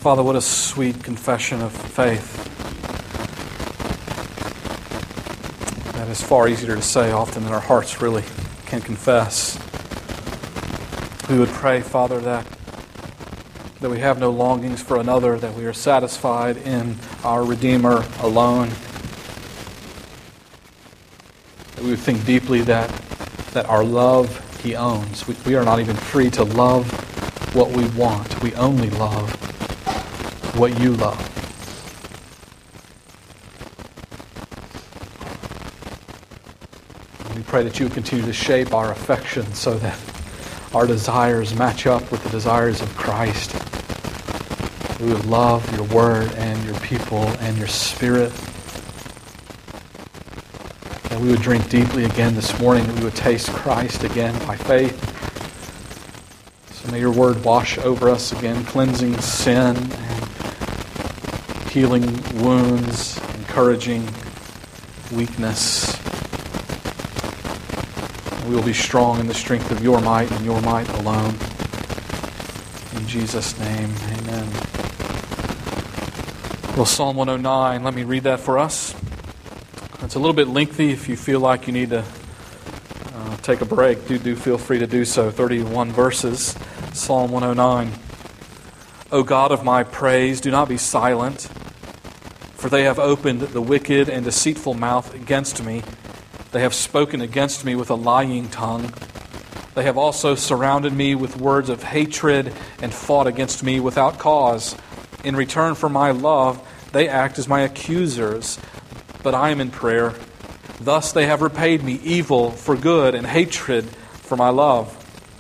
Father, what a sweet confession of faith. That is far easier to say often than our hearts really can confess. We would pray, Father, that we have no longings for another, that we are satisfied in our Redeemer alone. That we would think deeply that our love He owns. We are not even free to love what we want. We only love what You love. And we pray that You would continue to shape our affections so that our desires match up with the desires of Christ. We would love Your Word and Your people and Your Spirit. That we would drink deeply again this morning, that we would taste Christ again by faith. So may Your Word wash over us again, cleansing sin and healing wounds, encouraging weakness. We will be strong in the strength of Your might and Your might alone. In Jesus' name, amen. Well, Psalm 109, let me read that for us. It's a little bit lengthy. If you feel like you need to take a break, do feel free to do so. 31 verses, Psalm 109. O God of my praise, do not be silent, for they have opened the wicked and deceitful mouth against me. They have spoken against me with a lying tongue. They have also surrounded me with words of hatred and fought against me without cause. In return for my love, they act as my accusers, but I am in prayer. Thus they have repaid me evil for good and hatred for my love.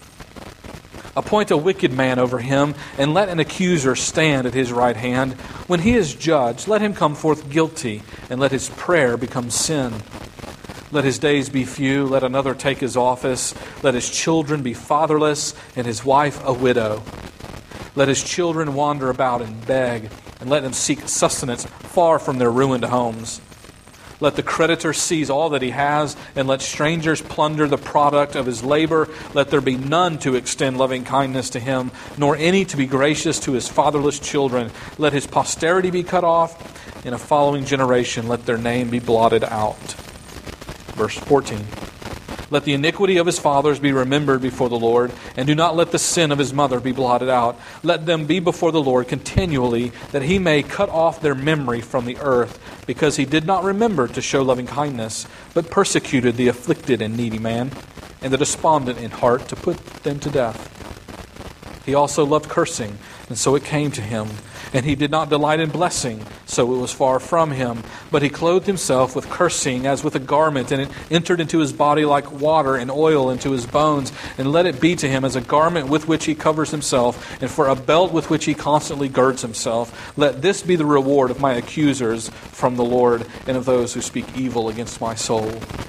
Appoint a wicked man over him, and let an accuser stand at his right hand. When he is judged, let him come forth guilty, and let his prayer become sin. Let his days be few, let another take his office. Let his children be fatherless, and his wife a widow. Let his children wander about and beg, and let them seek sustenance far from their ruined homes. Let the creditor seize all that he has, and let strangers plunder the product of his labor. Let there be none to extend loving kindness to him, nor any to be gracious to his fatherless children. Let his posterity be cut off. In a following generation, let their name be blotted out. Verse 14. Let the iniquity of his fathers be remembered before the Lord, and do not let the sin of his mother be blotted out. Let them be before the Lord continually, that he may cut off their memory from the earth, because he did not remember to show loving kindness, but persecuted the afflicted and needy man, and the despondent in heart, to put them to death. He also loved cursing, and so it came to him. And he did not delight in blessing, so it was far from him. But he clothed himself with cursing as with a garment, and it entered into his body like water and oil into his bones. And let it be to him as a garment with which he covers himself, and for a belt with which he constantly girds himself. Let this be the reward of my accusers from the Lord, and of those who speak evil against my soul.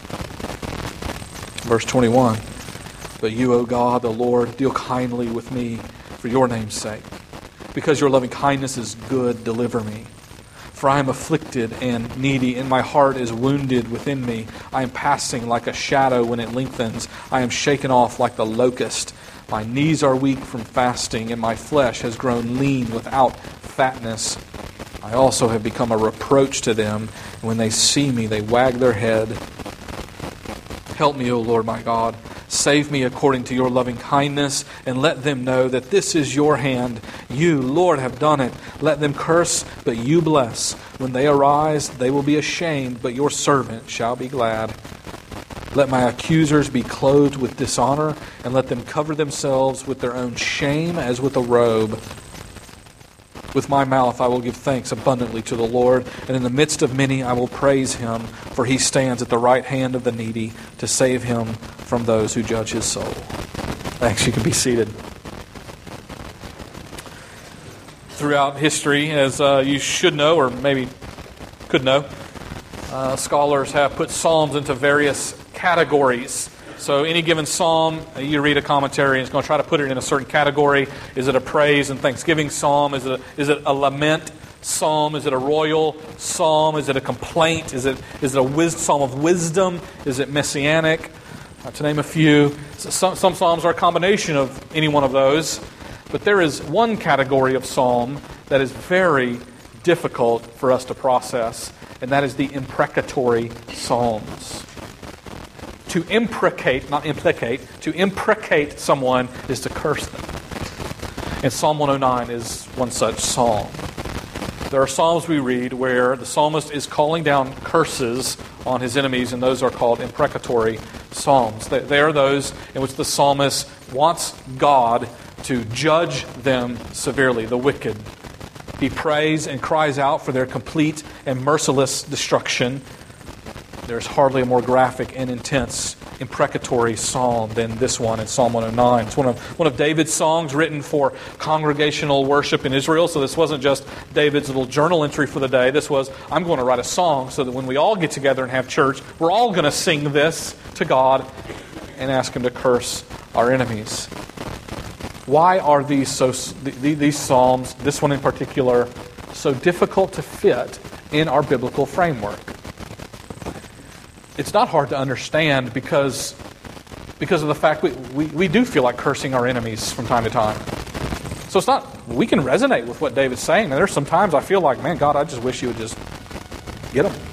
Verse 21. But you, O God, the Lord, deal kindly with me for your name's sake. Because your loving kindness is good, deliver me. For I am afflicted and needy, and my heart is wounded within me. I am passing like a shadow when it lengthens. I am shaken off like the locust. My knees are weak from fasting, and my flesh has grown lean without fatness. I also have become a reproach to them, and when they see me, they wag their head. Help me, O Lord my God. Save me according to your loving kindness, and let them know that this is your hand. You, Lord, have done it. Let them curse, but you bless. When they arise, they will be ashamed, but your servant shall be glad. Let my accusers be clothed with dishonor, and let them cover themselves with their own shame as with a robe. With my mouth I will give thanks abundantly to the Lord, and in the midst of many I will praise him, for he stands at the right hand of the needy to save him from those who judge his soul. Thanks. You can be seated. Throughout history, as you should know, or maybe could know, scholars have put Psalms into various categories. So any given psalm, you read a commentary and it's going to try to put it in a certain category. Is it a praise and thanksgiving psalm? Is it a lament psalm? Is it a royal psalm? Is it a complaint? Is it a psalm of wisdom? Is it messianic? To name a few. Some psalms are a combination of any one of those. But there is one category of psalm that is very difficult for us to process, and that is the imprecatory Psalms. To imprecate, not implicate, to imprecate someone is to curse them. And Psalm 109 is one such psalm. There are psalms we read where the psalmist is calling down curses on his enemies, and those are called imprecatory psalms. They are those in which the psalmist wants God to judge them severely, the wicked. He prays and cries out for their complete and merciless destruction. There's hardly a more graphic and intense imprecatory psalm than this one in Psalm 109. It's one of David's songs written for congregational worship in Israel. So this wasn't just David's little journal entry for the day. This was, I'm going to write a song so that when we all get together and have church, we're all going to sing this to God and ask Him to curse our enemies. Why are these psalms, this one in particular, so difficult to fit in our biblical framework? It's not hard to understand because of the fact we do feel like cursing our enemies from time to time. So it's not, we can resonate with what David's saying. And there's some times I feel like, man, God, I just wish you would just get them.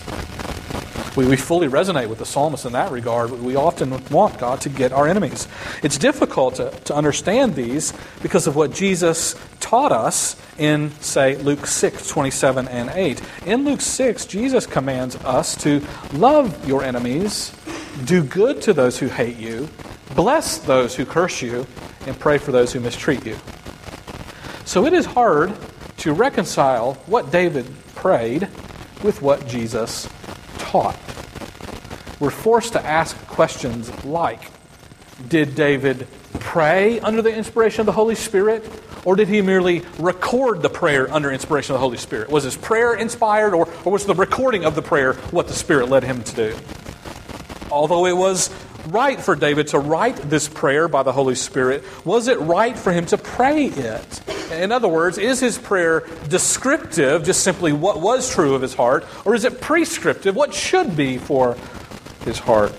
We fully resonate with the psalmist in that regard. We often want God to get our enemies. It's difficult to understand these because of what Jesus taught us in, say, Luke 6, 27 and 8. In Luke 6, Jesus commands us to love your enemies, do good to those who hate you, bless those who curse you, and pray for those who mistreat you. So it is hard to reconcile what David prayed with what Jesus taught. We're forced to ask questions like, did David pray under the inspiration of the Holy Spirit? Or did he merely record the prayer under inspiration of the Holy Spirit? Was his prayer inspired, or was the recording of the prayer what the Spirit led him to do? Although it was right for David to write this prayer by the Holy Spirit, was it right for him to pray it? In other words, is his prayer descriptive, just simply what was true of his heart, or is it prescriptive, what should be for his heart?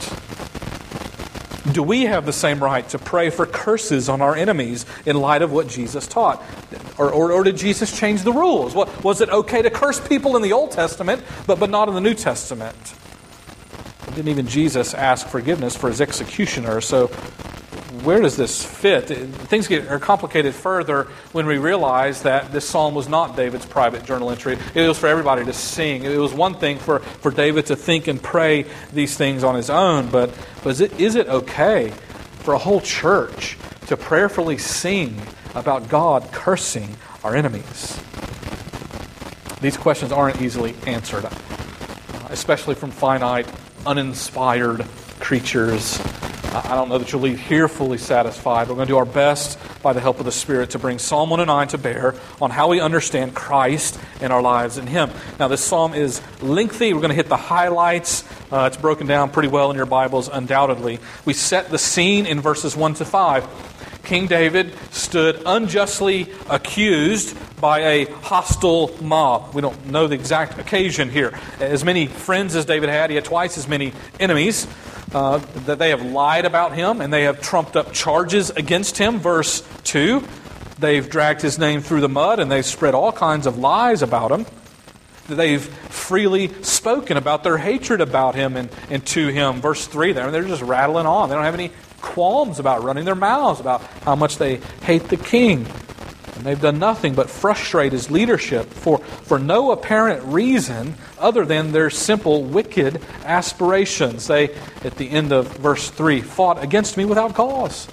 Do we have the same right to pray for curses on our enemies in light of what Jesus taught? Or did Jesus change the rules? Was it okay to curse people in the Old Testament, but not in the New Testament? Didn't even Jesus ask forgiveness for his executioner? So where does this fit? Things are complicated further when we realize that this psalm was not David's private journal entry. It was for everybody to sing. It was one thing for David to think and pray these things on his own, but is it okay for a whole church to prayerfully sing about God cursing our enemies? These questions aren't easily answered, especially from finite, uninspired creatures. I don't know that you'll leave here fully satisfied. We're going to do our best by the help of the Spirit to bring Psalm 109 to bear on how we understand Christ and our lives in Him. Now, this psalm is lengthy. We're going to hit the highlights. It's broken down pretty well in your Bibles, undoubtedly. We set the scene in verses 1 to 5. King David stood unjustly accused by a hostile mob. We don't know the exact occasion here. As many friends as David had, he had twice as many enemies. That they have lied about him and they have trumped up charges against him. Verse 2, they've dragged his name through the mud and they've spread all kinds of lies about him. They've freely spoken about their hatred about him and to him. Verse 3, they're just rattling on. They don't have any qualms about running their mouths about how much they hate the king. And they've done nothing but frustrate his leadership for no apparent reason other than their simple, wicked aspirations. They, at the end of verse 3, fought against me without cause.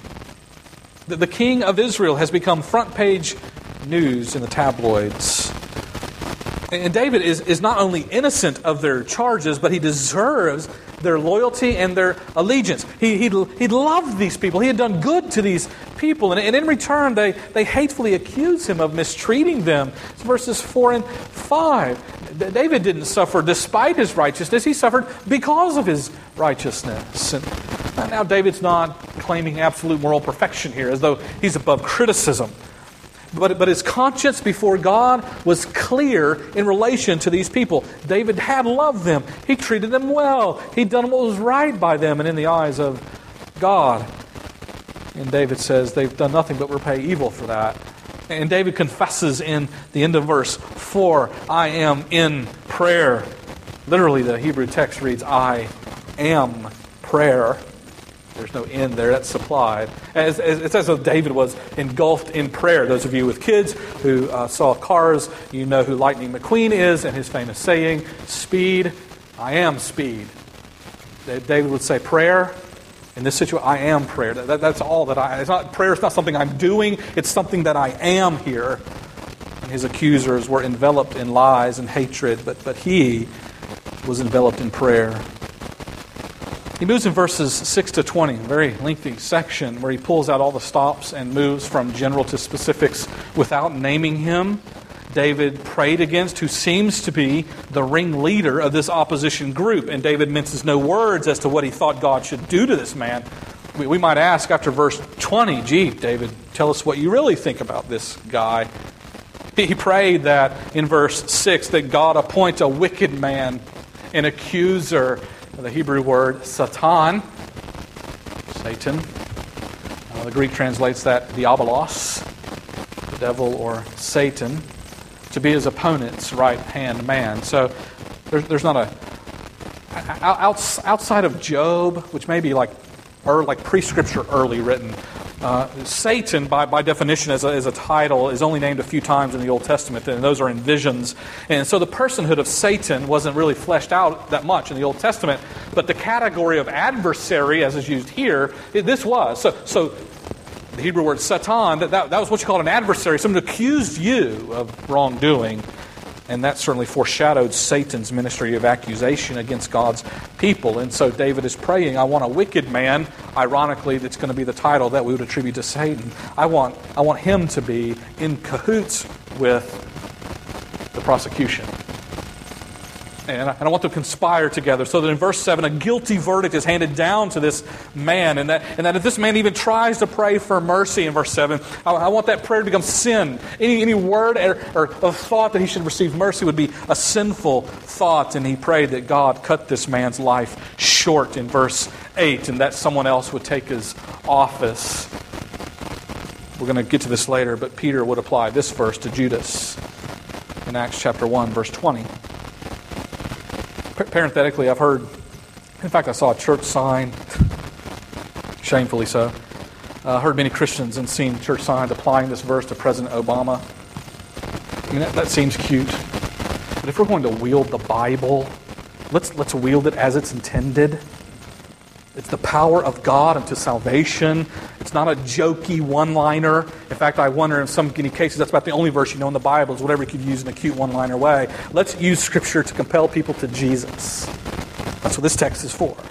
The king of Israel has become front page news in the tabloids. And David is not only innocent of their charges, but he deserves their loyalty and their allegiance. He loved these people. He had done good to these people. And in return, they hatefully accuse him of mistreating them. It's verses 4 and 5. David didn't suffer despite his righteousness. He suffered because of his righteousness. And now David's not claiming absolute moral perfection here, as though he's above criticism. But his conscience before God was clear in relation to these people. David had loved them. He treated them well. He'd done what was right by them and in the eyes of God. And David says they've done nothing but repay evil for that. And David confesses in the end of verse 4, I am in prayer. Literally, the Hebrew text reads, I am prayer. There's no in there, that's supplied. It's as though David was engulfed in prayer. Those of you with kids who saw Cars, you know who Lightning McQueen is and his famous saying, speed, I am speed. David would say prayer. In this situation, I am prayer. That's all that prayer is not something I'm doing, it's something that I am here. And his accusers were enveloped in lies and hatred, but he was enveloped in prayer. He moves in verses 6 to 20, a very lengthy section where he pulls out all the stops and moves from general to specifics without naming him. David prayed against, who seems to be the ringleader of this opposition group. And David minces no words as to what he thought God should do to this man. We might ask after verse 20, gee, David, tell us what you really think about this guy. He prayed that in verse 6 that God appoint a wicked man, an accuser, the Hebrew word Satan. The Greek translates that diabolos, the devil or Satan, to be his opponent's right-hand man. So there's not outside of Job, which may be like pre-scripture early written, Satan, by definition, as a title, is only named a few times in the Old Testament, and those are in visions. And so the personhood of Satan wasn't really fleshed out that much in the Old Testament, but the category of adversary, as is used here, this was. So the Hebrew word Satan, that was what you called an adversary, someone who accused you of wrongdoing. And that certainly foreshadowed Satan's ministry of accusation against God's people. And so David is praying, I want a wicked man. Ironically, that's going to be the title that we would attribute to Satan. I want him to be in cahoots with the prosecution. And I want them to conspire together so that in verse 7, a guilty verdict is handed down to this man. And that if this man even tries to pray for mercy in verse 7, I want that prayer to become sin. Any word or thought that he should receive mercy would be a sinful thought. And he prayed that God cut this man's life short in verse 8 and that someone else would take his office. We're going to get to this later, but Peter would apply this verse to Judas in Acts chapter 1, verse 20. Parenthetically, I've heard, in fact, I saw a church sign, shamefully so. Heard many Christians and seen church signs applying this verse to President Obama. I mean, that seems cute. But if we're going to wield the Bible, let's wield it as it's intended. It's the power of God unto salvation. It's not a jokey one-liner. In fact, I wonder in some many cases that's about the only verse you know in the Bible is whatever you could use in a cute one-liner way. Let's use Scripture to compel people to Jesus. That's what this text is for.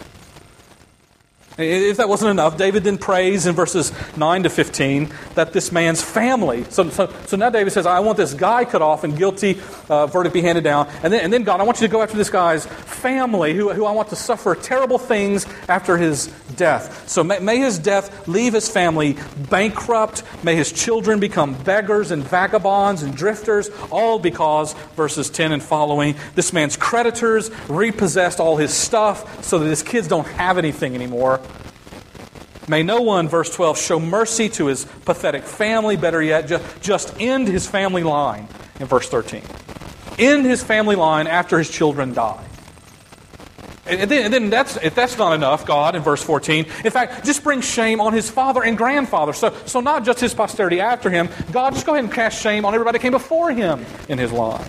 If that wasn't enough, David then prays in verses 9 to 15 that this man's family. So now David says, I want this guy cut off and guilty verdict be handed down. And then God, I want you to go after this guy's family who I want to suffer terrible things after his death. So may his death leave his family bankrupt. May his children become beggars and vagabonds and drifters. All because, verses 10 and following, this man's creditors repossessed all his stuff so that his kids don't have anything anymore. May no one, verse 12, show mercy to his pathetic family. Better yet, just end his family line in verse 13. End his family line after his children die. And then if that's not enough, God, in verse 14, in fact, just bring shame on his father and grandfather. So not just his posterity after him. God, just go ahead and cast shame on everybody that came before him in his line.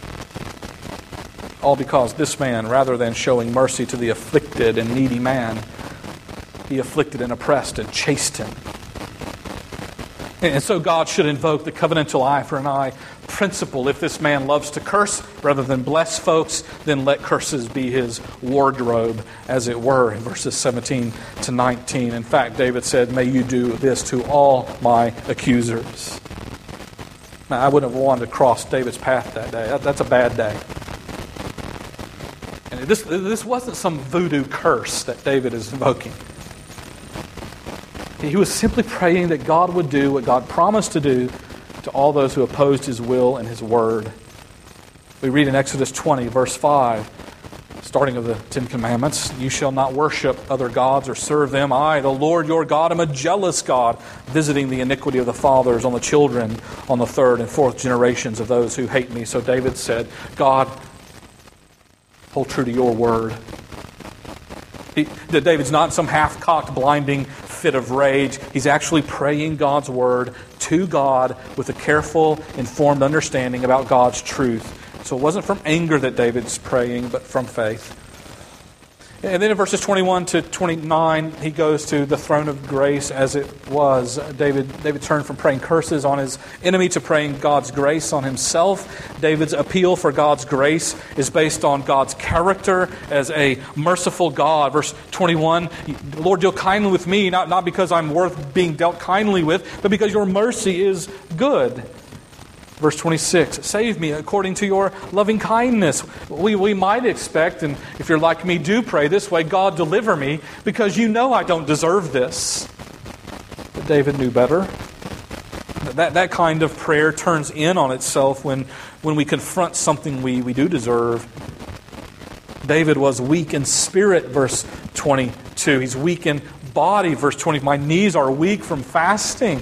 All because this man, rather than showing mercy to the afflicted and needy man, he afflicted and oppressed and chased him. And so God should invoke the covenantal eye for an eye principle. If this man loves to curse rather than bless folks, then let curses be his wardrobe, as it were, in verses 17 to 19. In fact, David said, may you do this to all my accusers. Now, I wouldn't have wanted to cross David's path that day. That's a bad day. And this wasn't some voodoo curse that David is invoking. He was simply praying that God would do what God promised to do to all those who opposed his will and his word. We read in Exodus 20, verse 5, starting of the Ten Commandments. You shall not worship other gods or serve them. I, the Lord your God, am a jealous God, visiting the iniquity of the fathers on the children, on the third and fourth generations of those who hate me. So David said, God, hold true to your word. David's not some half-cocked, blinding fit of rage. He's actually praying God's word to God with a careful, informed understanding about God's truth. So it wasn't from anger that David's praying, but from faith. And then in verses 21 to 29, he goes to the throne of grace as it was. David turned from praying curses on his enemy to praying God's grace on himself. David's appeal for God's grace is based on God's character as a merciful God. Verse 21, Lord, deal kindly with me, not because I'm worth being dealt kindly with, but because your mercy is good. Verse 26, save me according to your loving kindness. We might expect, and if you're like me, do pray this way, God, deliver me, because you know I don't deserve this. But David knew better. That kind of prayer turns in on itself when we confront something we do deserve. David was weak in spirit, verse 22. He's weak in body, verse 20. My knees are weak from fasting.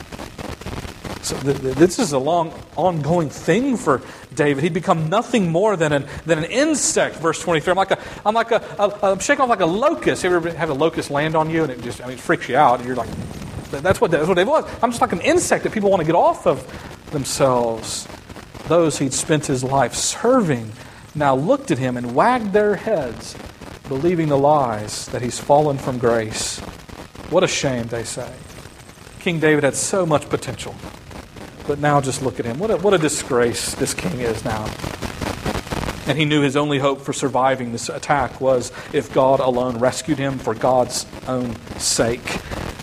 So this is a long, ongoing thing for David. He'd become nothing more than an insect. Verse 23. I'm shaking off like a locust. You ever have a locust land on you and it freaks you out? And you're like, that's what David was. I'm just like an insect that people want to get off of themselves. Those he'd spent his life serving now looked at him and wagged their heads, believing the lies that he's fallen from grace. What a shame, they say. King David had so much potential. But now just look at him. What a disgrace this king is now. And he knew his only hope for surviving this attack was if God alone rescued him for God's own sake.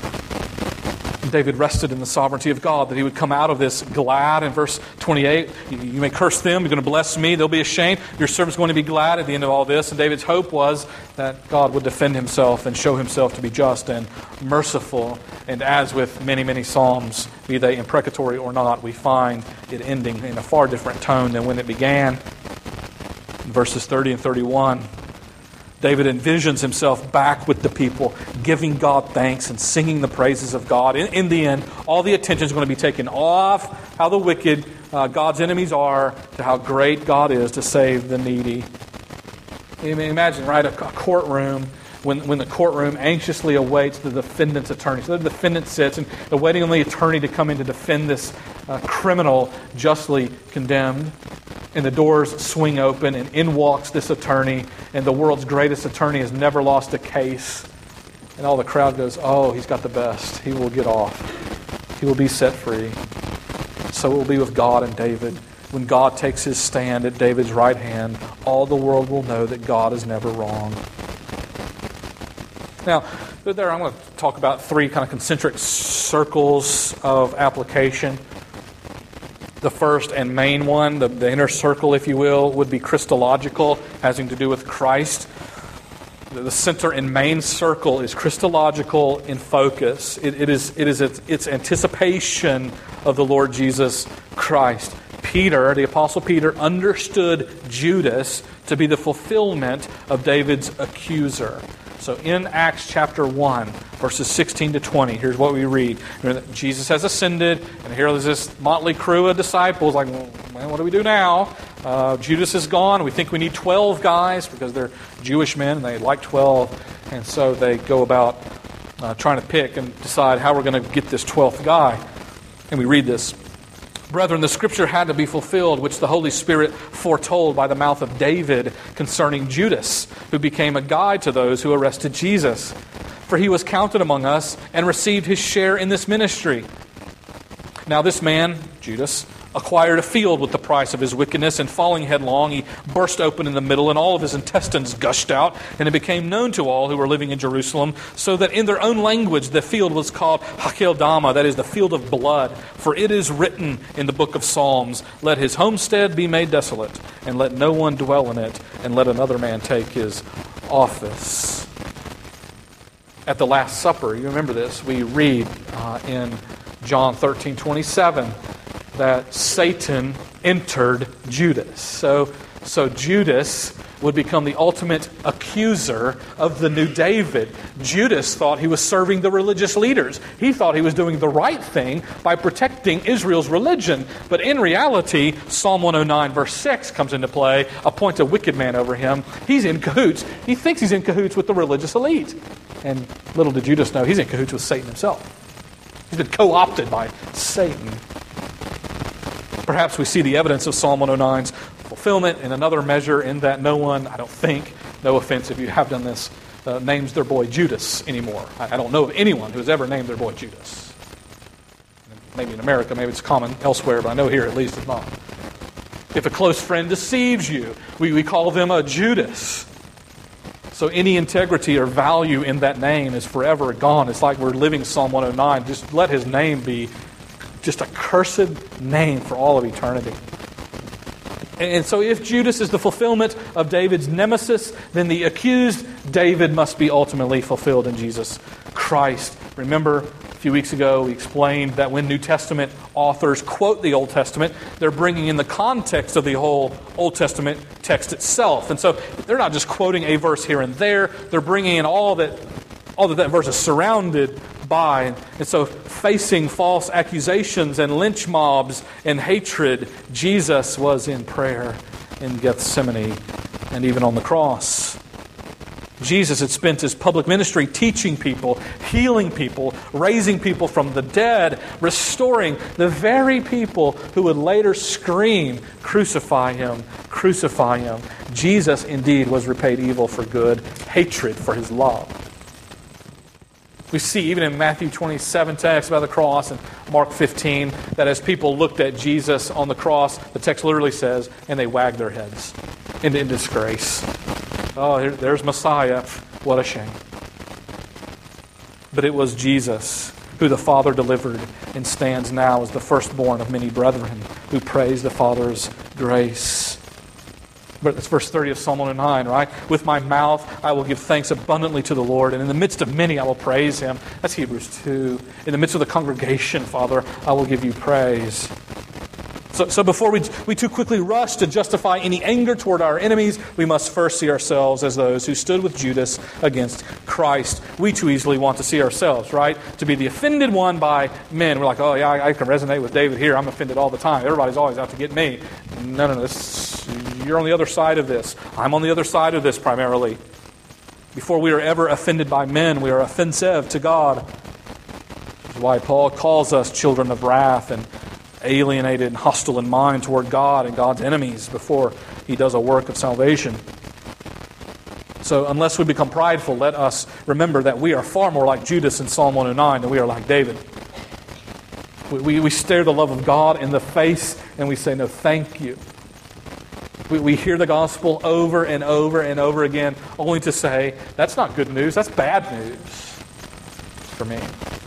David rested in the sovereignty of God, that he would come out of this glad. In verse 28, you may curse them, you're going to bless me, they'll be ashamed. Your servant's going to be glad at the end of all this. And David's hope was that God would defend himself and show himself to be just and merciful. And as with many, many psalms, be they imprecatory or not, we find it ending in a far different tone than when it began. In verses 30 and 31, David envisions himself back with the people, giving God thanks and singing the praises of God. In the end, all the attention is going to be taken off how the wicked God's enemies are to how great God is to save the needy. Imagine, right, a courtroom when the courtroom anxiously awaits the defendant's attorney. So the defendant sits and awaiting on the attorney to come in to defend this criminal justly condemned. And the doors swing open, and in walks this attorney, and the world's greatest attorney has never lost a case. And all the crowd goes, oh, he's got the best. He will get off. He will be set free. So it will be with God and David. When God takes his stand at David's right hand, all the world will know that God is never wrong. Now, there I'm going to talk about three kind of concentric circles of application. The first and main one, the inner circle, if you will, would be Christological, having to do with Christ. The center and main circle is Christological in focus. It's anticipation of the Lord Jesus Christ. Peter, the Apostle Peter, understood Judas to be the fulfillment of David's accuser. So in Acts chapter 1, verses 16 to 20, here's what we read. Jesus has ascended, and here is this motley crew of disciples like, well, what do we do now? Judas is gone. We think we need 12 guys because they're Jewish men, and they like 12. And so they go about trying to pick and decide how we're going to get this 12th guy. And we read this. Brethren, the scripture had to be fulfilled, which the Holy Spirit foretold by the mouth of David concerning Judas, who became a guide to those who arrested Jesus. For he was counted among us and received his share in this ministry. Now this man, Judas, acquired a field with the price of his wickedness, and falling headlong, he burst open in the middle, and all of his intestines gushed out, and it became known to all who were living in Jerusalem, so that in their own language the field was called Hakeldama, that is, the field of blood. For it is written in the book of Psalms, let his homestead be made desolate, and let no one dwell in it, and let another man take his office. At the Last Supper, you remember this, we read in John 13:27, that Satan entered Judas. So Judas would become the ultimate accuser of the new David. Judas thought he was serving the religious leaders. He thought he was doing the right thing by protecting Israel's religion. But in reality, Psalm 109 verse 6 comes into play. Appoint a wicked man over him. He's in cahoots. He thinks he's in cahoots with the religious elite. And little did Judas know, he's in cahoots with Satan himself. He's been co-opted by Satan. Perhaps we see the evidence of Psalm 109's fulfillment in another measure, in that no one, I don't think, no offense if you have done this, names their boy Judas anymore. I don't know of anyone who has ever named their boy Judas. Maybe in America, maybe it's common elsewhere, but I know here at least it's not. If a close friend deceives you, we call them a Judas. So any integrity or value in that name is forever gone. It's like we're living Psalm 109. Just let his name be just a cursed name for all of eternity. And so if Judas is the fulfillment of David's nemesis, then the accused David must be ultimately fulfilled in Jesus Christ. Remember, a few weeks ago we explained that when New Testament authors quote the Old Testament, they're bringing in the context of the whole Old Testament text itself. And so they're not just quoting a verse here and there, they're bringing in all that verse is surrounded by. And so facing false accusations and lynch mobs and hatred, Jesus was in prayer in Gethsemane and even on the cross. Jesus had spent his public ministry teaching people, healing people, raising people from the dead, restoring the very people who would later scream, "Crucify him, crucify him." Jesus indeed was repaid evil for good, hatred for his love. We see even in Matthew 27 text about the cross and Mark 15 that as people looked at Jesus on the cross, the text literally says, and they wagged their heads in disgrace. Oh, there's Messiah. What a shame. But it was Jesus who the Father delivered and stands now as the firstborn of many brethren who praise the Father's grace. But that's verse 30 of Psalm 109, right? With my mouth I will give thanks abundantly to the Lord, and in the midst of many I will praise him. That's Hebrews 2. In the midst of the congregation, Father, I will give you praise. So before we too quickly rush to justify any anger toward our enemies, we must first see ourselves as those who stood with Judas against Christ. We too easily want to see ourselves, right? To be the offended one by men. We're like, oh yeah, I can resonate with David here. I'm offended all the time. Everybody's always out to get me. No. You're on the other side of this. I'm on the other side of this primarily. Before we are ever offended by men, we are offensive to God. Which is why Paul calls us children of wrath and alienated and hostile in mind toward God and God's enemies before he does a work of salvation. So unless we become prideful, let us remember that we are far more like Judas in Psalm 109 than we are like David. We stare the love of God in the face and we say, no, thank you. We hear the gospel over and over and over again, only to say, that's not good news, that's bad news for me.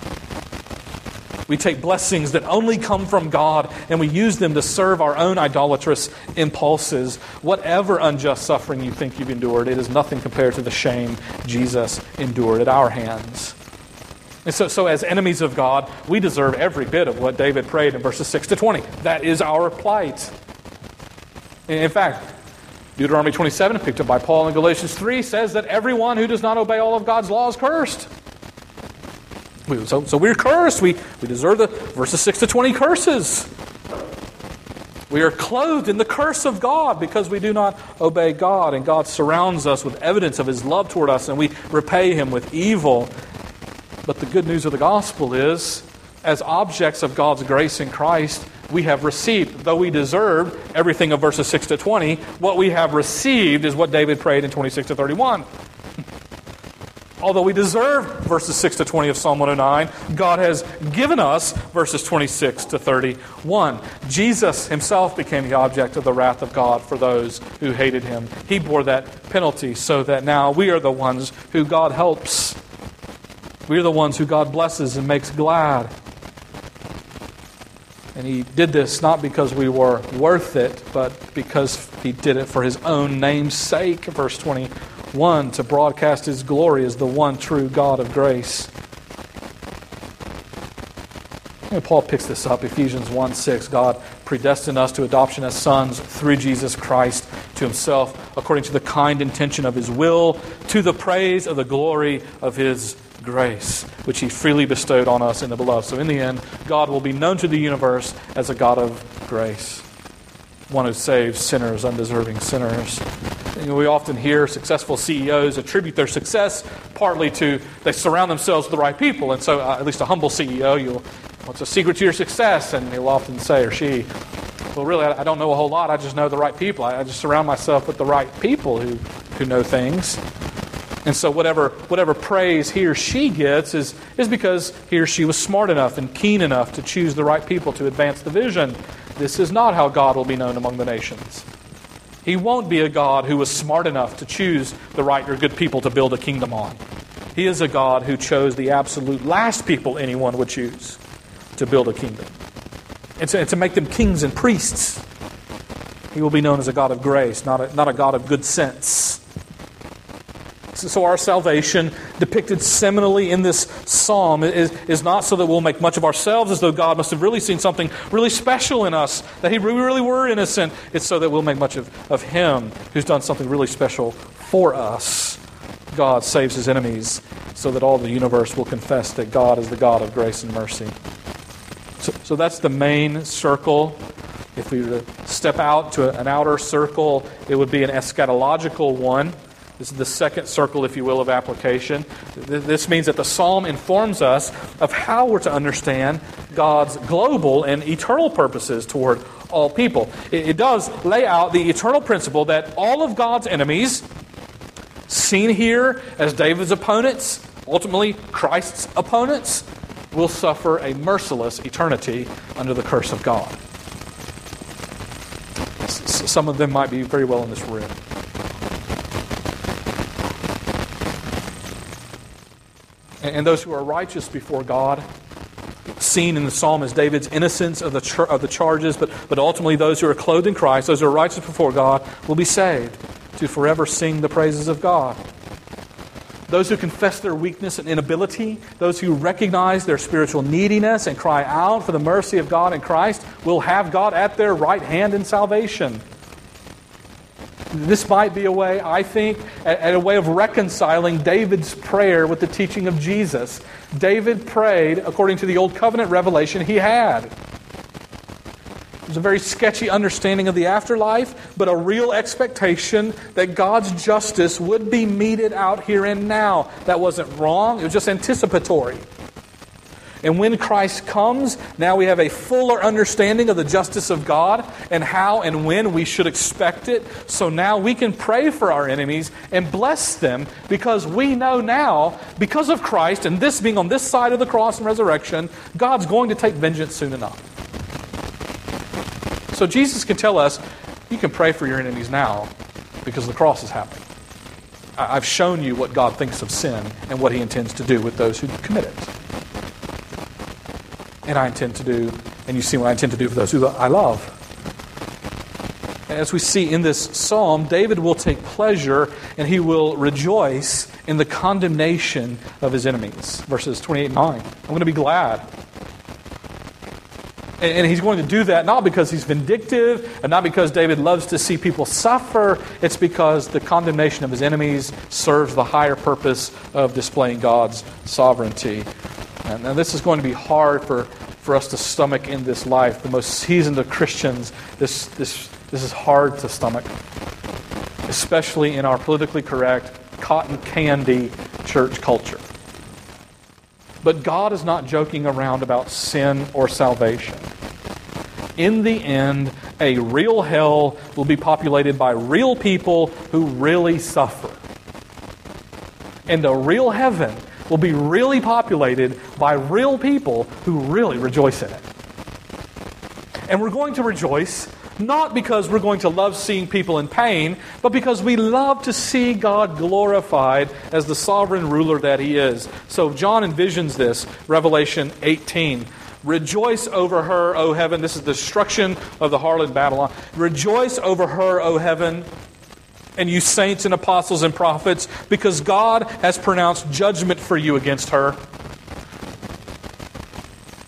We take blessings that only come from God and we use them to serve our own idolatrous impulses. Whatever unjust suffering you think you've endured, it is nothing compared to the shame Jesus endured at our hands. And so as enemies of God, we deserve every bit of what David prayed in verses 6 to 20. That is our plight. In fact, Deuteronomy 27, picked up by Paul in Galatians 3, says that everyone who does not obey all of God's law is cursed. So we're cursed. We deserve the verses 6 to 20 curses. We are clothed in the curse of God because we do not obey God. And God surrounds us with evidence of his love toward us, and we repay him with evil. But the good news of the gospel is, as objects of God's grace in Christ, we have received, though we deserved everything of verses 6 to 20, what we have received is what David prayed in 26 to 31. Although we deserve verses 6 to 20 of Psalm 109, God has given us verses 26 to 31. Jesus himself became the object of the wrath of God for those who hated him. He bore that penalty so that now we are the ones who God helps. We are the ones who God blesses and makes glad. And he did this not because we were worth it, but because he did it for his own name's sake. Verse 21, to broadcast his glory as the one true God of grace. And Paul picks this up, Ephesians 1:6. God predestined us to adoption as sons through Jesus Christ to himself, according to the kind intention of his will, to the praise of the glory of his grace, which he freely bestowed on us in the beloved. So in the end, God will be known to the universe as a God of grace, one who saves sinners, undeserving sinners. We often hear successful CEOs attribute their success partly to they surround themselves with the right people. And so at least a humble CEO, what's the secret to your success? And he'll often say, or she, well, really, I don't know a whole lot. I just know the right people. I just surround myself with the right people who know things. And so whatever praise he or she gets is because he or she was smart enough and keen enough to choose the right people to advance the vision. This is not how God will be known among the nations. He won't be a God who was smart enough to choose the right or good people to build a kingdom on. He is a God who chose the absolute last people anyone would choose to build a kingdom. And to make them kings and priests. He will be known as a God of grace, not a God of good sense. So our salvation, depicted seminally in this psalm, is not so that we'll make much of ourselves as though God must have really seen something really special in us, that we really were innocent. It's so that we'll make much of him who's done something really special for us. God saves his enemies so that all the universe will confess that God is the God of grace and mercy. So that's the main circle. If we were to step out to an outer circle, it would be an eschatological one. This is the second circle, if you will, of application. This means that the psalm informs us of how we're to understand God's global and eternal purposes toward all people. It does lay out the eternal principle that all of God's enemies, seen here as David's opponents, ultimately Christ's opponents, will suffer a merciless eternity under the curse of God. Some of them might be very well in this room. And those who are righteous before God, seen in the psalm as David's innocence of the charges, but ultimately those who are clothed in Christ, those who are righteous before God, will be saved to forever sing the praises of God. Those who confess their weakness and inability, those who recognize their spiritual neediness and cry out for the mercy of God in Christ, will have God at their right hand in salvation. This might be a way, I think, a way of reconciling David's prayer with the teaching of Jesus. David prayed according to the Old Covenant revelation he had. It was a very sketchy understanding of the afterlife, but a real expectation that God's justice would be meted out here and now. That wasn't wrong, it was just anticipatory. And when Christ comes, now we have a fuller understanding of the justice of God and how and when we should expect it. So now we can pray for our enemies and bless them because we know now, because of Christ and this being on this side of the cross and resurrection, God's going to take vengeance soon enough. So Jesus can tell us, you can pray for your enemies now because the cross is happening. I've shown you what God thinks of sin and what he intends to do with those who commit it. And I intend to do, and you see what I intend to do for those who I love. As we see in this psalm, David will take pleasure and he will rejoice in the condemnation of his enemies. Verses 28 and 9. I'm going to be glad. And he's going to do that not because he's vindictive and not because David loves to see people suffer. It's because the condemnation of his enemies serves the higher purpose of displaying God's sovereignty. And this is going to be hard for us to stomach in this life. The most seasoned of Christians, this is hard to stomach, especially in our politically correct, cotton candy church culture. But God is not joking around about sin or salvation. In the end, a real hell will be populated by real people who really suffer. And a real heaven will be really populated by real people who really rejoice in it. And we're going to rejoice not because we're going to love seeing people in pain, but because we love to see God glorified as the sovereign ruler that he is. So John envisions this, Revelation 18. Rejoice over her, O heaven. This is the destruction of the harlot Babylon. Rejoice over her, O heaven, and you saints and apostles and prophets, because God has pronounced judgment for you against her.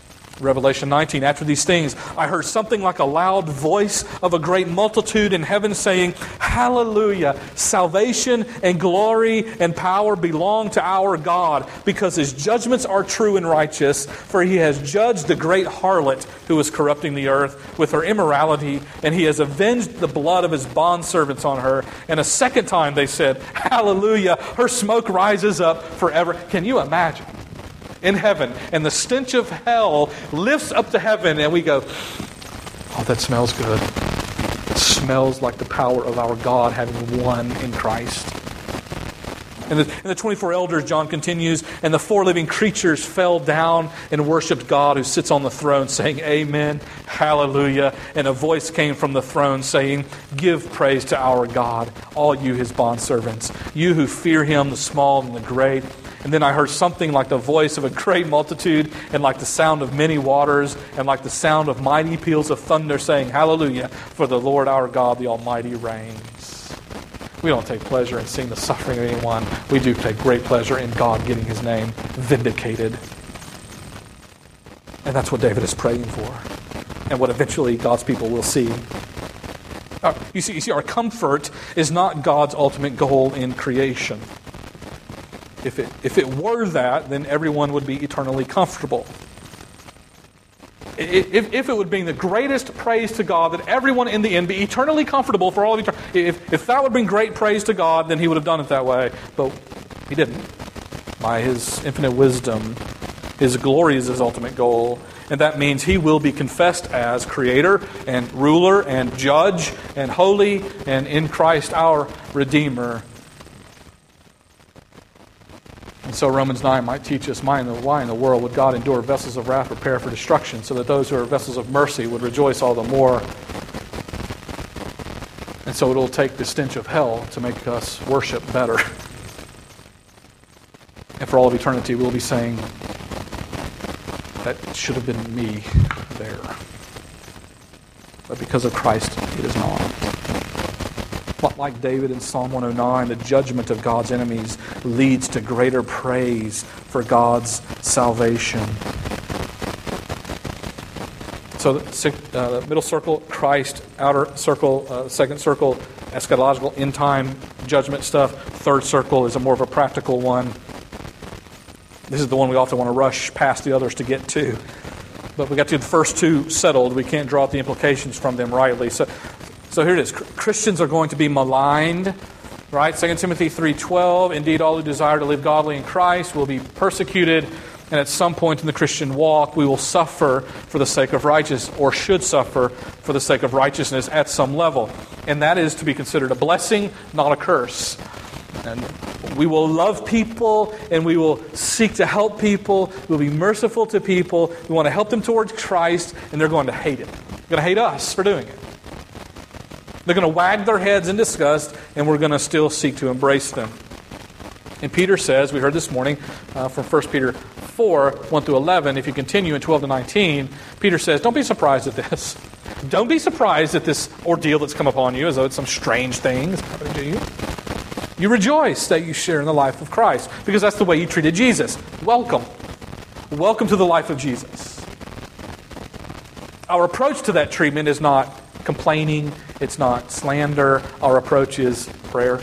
Revelation 19, after these things, I heard something like a loud voice of a great multitude in heaven saying, Hallelujah! Salvation and glory and power belong to our God, because His judgments are true and righteous, for He has judged the great harlot who is corrupting the earth with her immorality, and He has avenged the blood of His bondservants on her. And a second time they said, Hallelujah! Her smoke rises up forever. Can you imagine? In heaven, and the stench of hell lifts up to heaven, and we go, oh, that smells good. It smells like the power of our God having won in Christ. And the 24 elders, John continues, and the 4 living creatures fell down and worshipped God who sits on the throne, saying, Amen, Hallelujah. And a voice came from the throne saying, Give praise to our God, all you His bondservants, you who fear Him, the small and the great. And then I heard something like the voice of a great multitude, and like the sound of many waters, and like the sound of mighty peals of thunder, saying, Hallelujah, for the Lord our God, the Almighty, reigns. We don't take pleasure in seeing the suffering of anyone. We do take great pleasure in God getting His name vindicated. And that's what David is praying for, and what eventually God's people will see. You see, our comfort is not God's ultimate goal in creation. If it were that, then everyone would be eternally comfortable. If it would bring the greatest praise to God, that everyone in the end be eternally comfortable for all of eternity. If that would bring great praise to God, then He would have done it that way. But He didn't. By His infinite wisdom, His glory is His ultimate goal. And that means He will be confessed as Creator and Ruler and Judge and Holy, and in Christ our Redeemer. And so Romans 9 might teach us, why in the world would God endure vessels of wrath prepare for destruction, so that those who are vessels of mercy would rejoice all the more. And so it'll take the stench of hell to make us worship better. And for all of eternity we'll be saying, that should have been me there. But because of Christ, it is not. Like David in Psalm 109, the judgment of God's enemies leads to greater praise for God's salvation. So the middle circle, Christ. Outer circle, second circle, eschatological, end-time judgment stuff. Third circle is a more of a practical one. This is the one we often want to rush past the others to get to. But we got to the first two settled. We can't draw out the implications from them rightly. So here it is. Christians are going to be maligned, right? 2 Timothy 3:12. Indeed, all who desire to live godly in Christ will be persecuted, and at some point in the Christian walk, we will suffer for the sake of righteousness, or should suffer for the sake of righteousness at some level. And that is to be considered a blessing, not a curse. And we will love people, and we will seek to help people. We'll be merciful to people. We want to help them towards Christ, and they're going to hate it. They're going to hate us for doing it. They're going to wag their heads in disgust, and we're going to still seek to embrace them. And Peter says, we heard this morning from 1 Peter 4, 1 through 11, if you continue in 12 to 19, Peter says, don't be surprised at this. Don't be surprised at this ordeal that's come upon you, as though it's some strange thing that's happening to you. You rejoice that you share in the life of Christ, because that's the way you treated Jesus. Welcome. Welcome to the life of Jesus. Our approach to that treatment is not complaining. It's not slander. Our approach is prayer.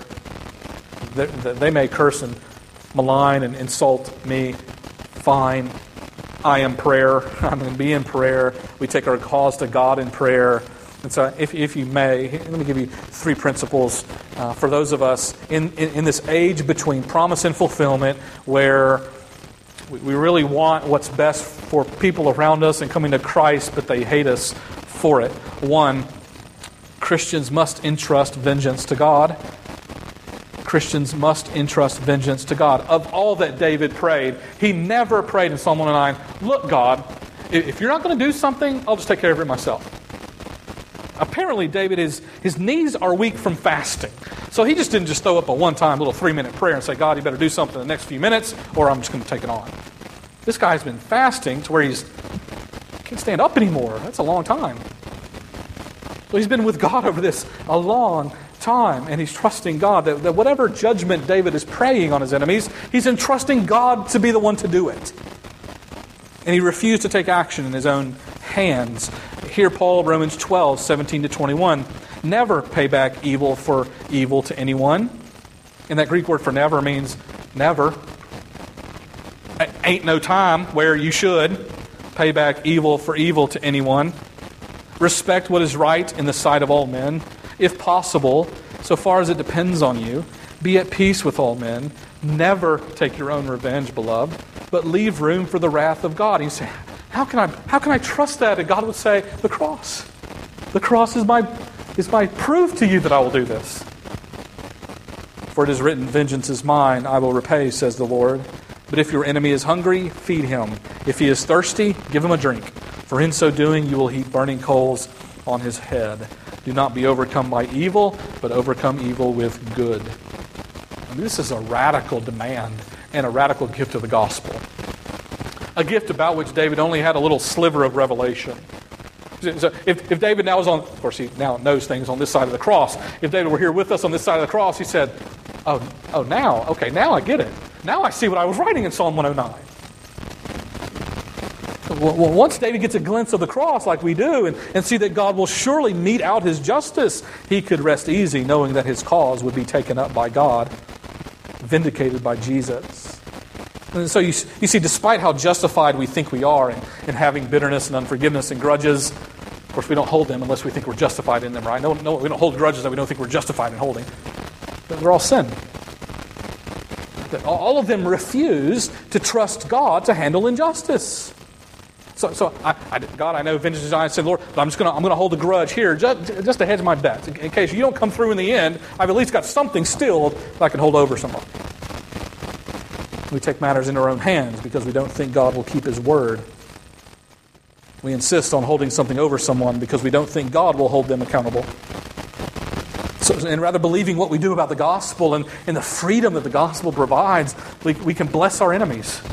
They may curse and malign and insult me. Fine. I am prayer. I'm going to be in prayer. We take our cause to God in prayer. And so if you may, let me give you 3 principles for those of us in this age between promise and fulfillment, where we really want what's best for people around us and coming to Christ, but they hate us for it. 1, Christians must entrust vengeance to God. Christians must entrust vengeance to God. Of all that David prayed, he never prayed in Psalm 109, look, God, if you're not going to do something, I'll just take care of it myself. Apparently, David, his knees are weak from fasting. So he just didn't just throw up a one-time little 3-minute prayer and say, God, you better do something in the next few minutes, or I'm just going to take it on. This guy's been fasting to where he can't stand up anymore. That's a long time. So he's been with God over this a long time, and he's trusting God that whatever judgment David is praying on his enemies, he's entrusting God to be the one to do it. And he refused to take action in his own hands. Here Paul, Romans 12, 17 to 21. Never pay back evil for evil to anyone. And that Greek word for never means never. Ain't no time where you should pay back evil for evil to anyone. Respect what is right in the sight of all men. If possible, so far as it depends on you, be at peace with all men. Never take your own revenge, beloved, but leave room for the wrath of God. And you say, how can I trust that? And God would say, the cross. The cross is my proof to you that I will do this. For it is written, vengeance is mine, I will repay, says the Lord. But if your enemy is hungry, feed him. If he is thirsty, give him a drink. For in so doing, you will heap burning coals on his head. Do not be overcome by evil, but overcome evil with good. And this is a radical demand and a radical gift of the gospel. A gift about which David only had a little sliver of revelation. So if David now was on, of course he now knows things on this side of the cross. If David were here with us on this side of the cross, he said, now I get it. Now I see what I was writing in Psalm 109. Well, once David gets a glimpse of the cross like we do and see that God will surely mete out his justice, he could rest easy knowing that his cause would be taken up by God, vindicated by Jesus. And so you see, despite how justified we think we are in having bitterness and unforgiveness and grudges, of course we don't hold them unless we think we're justified in them, right? No, we don't hold grudges that we don't think we're justified in holding. They're all sin. All of them refuse to trust God to handle injustice. So God, I know vengeance is mine. I said, Lord, but I'm going to hold a grudge here just to hedge my bets. In case you don't come through in the end, I've at least got something still that I can hold over someone. We take matters into our own hands because we don't think God will keep his word. We insist on holding something over someone because we don't think God will hold them accountable. And rather believing what we do about the gospel and the freedom that the gospel provides, we can bless our enemies.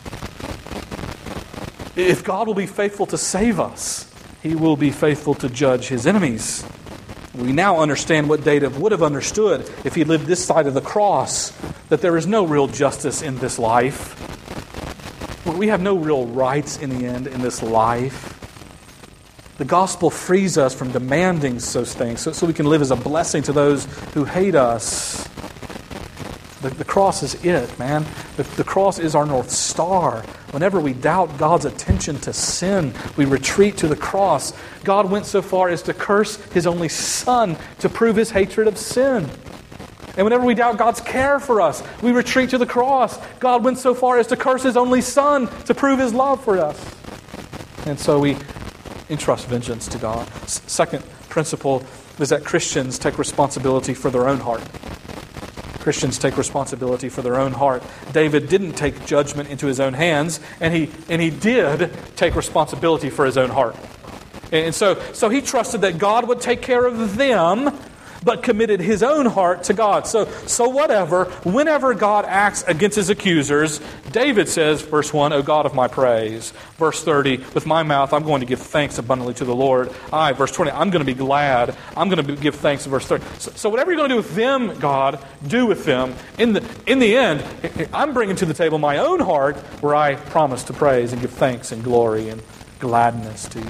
If God will be faithful to save us, he will be faithful to judge his enemies. We now understand what David would have understood if he lived this side of the cross, that there is no real justice in this life. We have no real rights in the end in this life. The gospel frees us from demanding those things so we can live as a blessing to those who hate us. The cross is it, man. The cross is our North Star. Whenever we doubt God's attention to sin, we retreat to the cross. God went so far as to curse his only Son to prove his hatred of sin. And whenever we doubt God's care for us, we retreat to the cross. God went so far as to curse his only Son to prove his love for us. And so we entrust vengeance to God. Second principle is that Christians take responsibility for their own heart. Christians take responsibility for their own heart. David didn't take judgment into his own hands, and he did take responsibility for his own heart. And so he trusted that God would take care of them, but committed his own heart to God. So whenever God acts against his accusers, David says, verse 1, O God of my praise. Verse 30, with my mouth I'm going to give thanks abundantly to the Lord. Verse 20, I'm going to be glad. I'm going to give thanks. Verse 30. So whatever you're going to do with them, God, do with them. In the end, I'm bringing to the table my own heart where I promise to praise and give thanks and glory and gladness to you.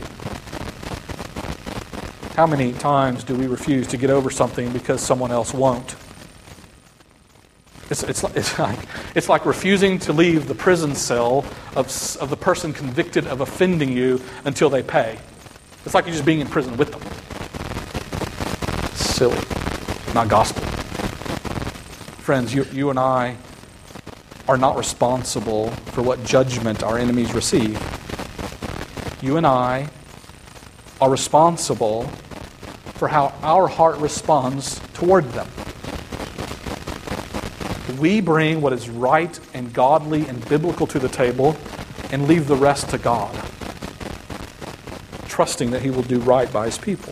How many times do we refuse to get over something because someone else won't? It's like refusing to leave the prison cell of the person convicted of offending you until they pay. It's like you're just being in prison with them. It's silly. Not gospel. Friends, you and I are not responsible for what judgment our enemies receive. You and I are responsible for how our heart responds toward them. We bring what is right and godly and biblical to the table and leave the rest to God, trusting that he will do right by his people.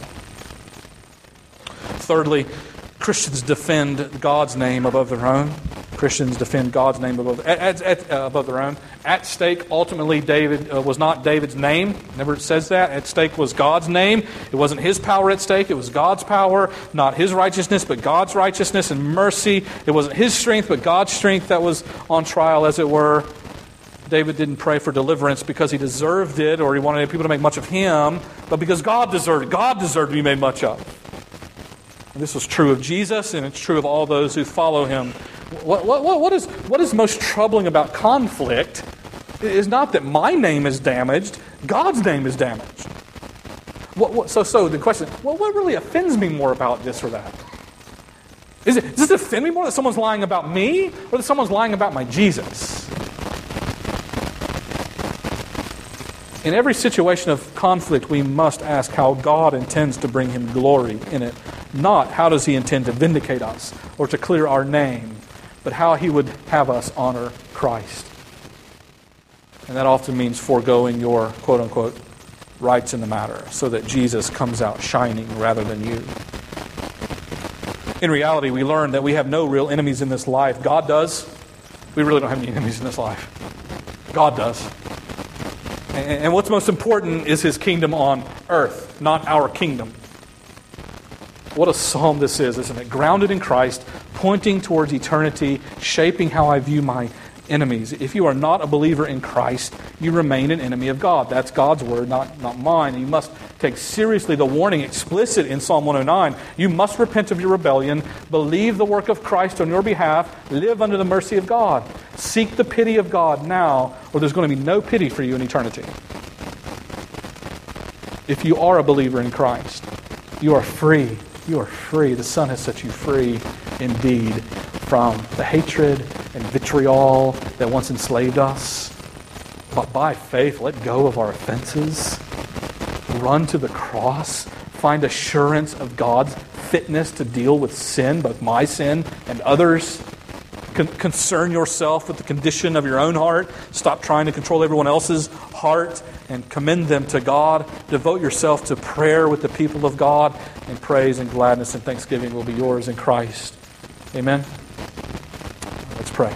Thirdly, Christians defend God's name above their own. Christians defend God's name above their own. At stake, ultimately, David was not David's name. Never says that. At stake was God's name. It wasn't his power at stake. It was God's power, not his righteousness, but God's righteousness and mercy. It wasn't his strength, but God's strength that was on trial, as it were. David didn't pray for deliverance because he deserved it or he wanted people to make much of him, but because God deserved it. God deserved to be made much of. And this was true of Jesus, and it's true of all those who follow him. What is most troubling about conflict is not that my name is damaged, God's name is damaged. So the question, what really offends me more about this or that? Does it offend me more that someone's lying about me or that someone's lying about my Jesus? In every situation of conflict, we must ask how God intends to bring him glory in it. Not how does he intend to vindicate us or to clear our name, but how he would have us honor Christ. And that often means foregoing your quote-unquote rights in the matter so that Jesus comes out shining rather than you. In reality, we learn that we have no real enemies in this life. God does. We really don't have any enemies in this life. God does. And what's most important is his kingdom on earth, not our kingdom. What a psalm this is, isn't it? Grounded in Christ, pointing towards eternity, shaping how I view my enemies. If you are not a believer in Christ, you remain an enemy of God. That's God's word, not mine. And you must take seriously the warning explicit in Psalm 109. You must repent of your rebellion, believe the work of Christ on your behalf, live under the mercy of God. Seek the pity of God now, or there's going to be no pity for you in eternity. If you are a believer in Christ, you are free. You are free. The Son has set you free indeed from the hatred and vitriol that once enslaved us. But by faith, let go of our offenses. Run to the cross. Find assurance of God's fitness to deal with sin, both my sin and others. Concern yourself with the condition of your own heart. Stop trying to control everyone else's heart and commend them to God. Devote yourself to prayer with the people of God, and praise and gladness and thanksgiving will be yours in Christ. Amen. Let's pray.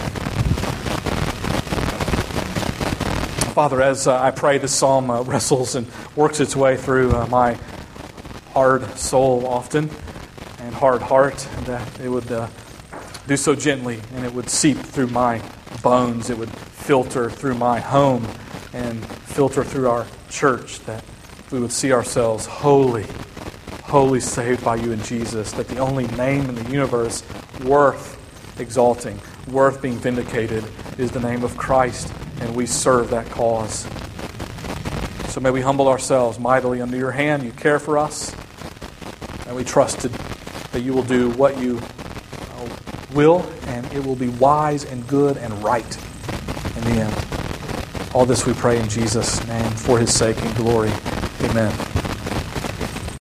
Father, as I pray, this psalm wrestles and works its way through my hard soul often and hard heart, and that it would do so gently, and it would seep through my bones. It would filter through my home and filter through our church, that we would see ourselves holy, saved by you in Jesus, that the only name in the universe worth exalting, worth being vindicated, is the name of Christ, and we serve that cause. So may we humble ourselves mightily under your hand. You care for us, and we trust that you will do what you will, and it will be wise and good and right in the end. All this we pray in Jesus' name, for his sake and glory. Amen.